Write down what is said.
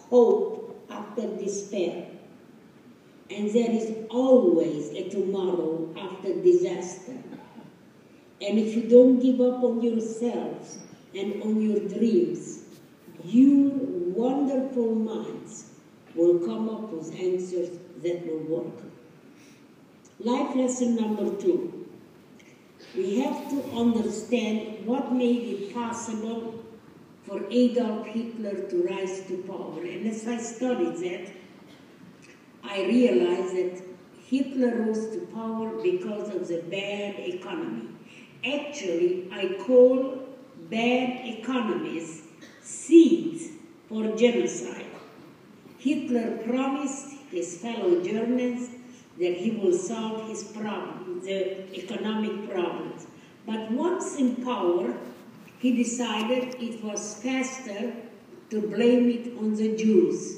hope after despair. And there is always a tomorrow after disaster. And if you don't give up on yourselves and on your dreams, your wonderful minds will come up with answers that will work. Life lesson number 2. We have to understand what made it possible for Adolf Hitler to rise to power. And as I studied that, I realized that Hitler rose to power because of the bad economy. Actually, I call bad economies seeds for genocide. Hitler promised his fellow Germans that he will solve his problems, the economic problems. But once in power, he decided it was faster to blame it on the Jews.